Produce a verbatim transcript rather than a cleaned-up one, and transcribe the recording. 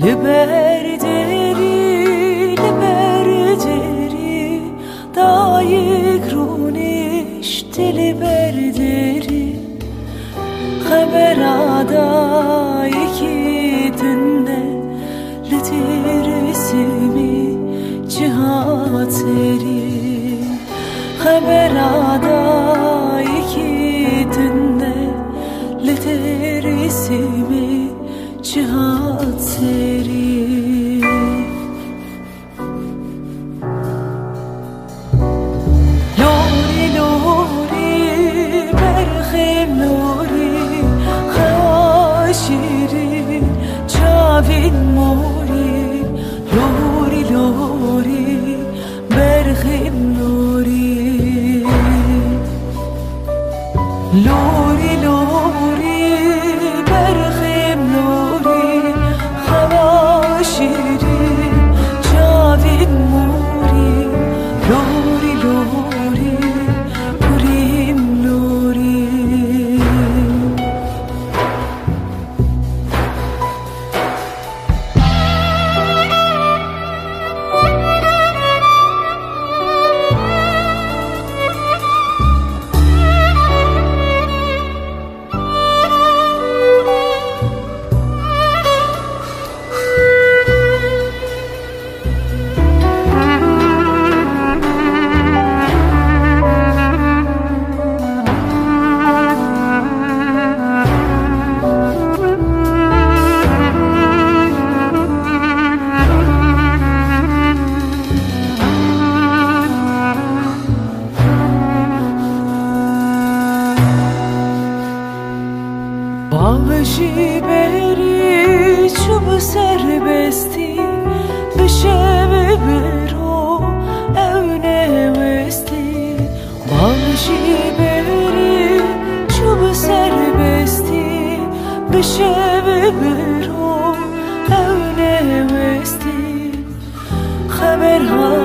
لبردری لبردری دایگ رونش دل بردری خبر آدایی کی دنده لترسمی جهاتری خبر آدایی کی دنده لترسمی جهاتری لوری لوری برخیم لوری خواشیری جاوین موری لوری لوری برخیم لوری لوری لوری برخیم لوری خواشیری جاوین موری لوری لوری بریم لوری باوشی بری چوب سر بستی بشه برو اونه وستی باوشی بری چوب سر بستی بشه برو اونه وستی خبرها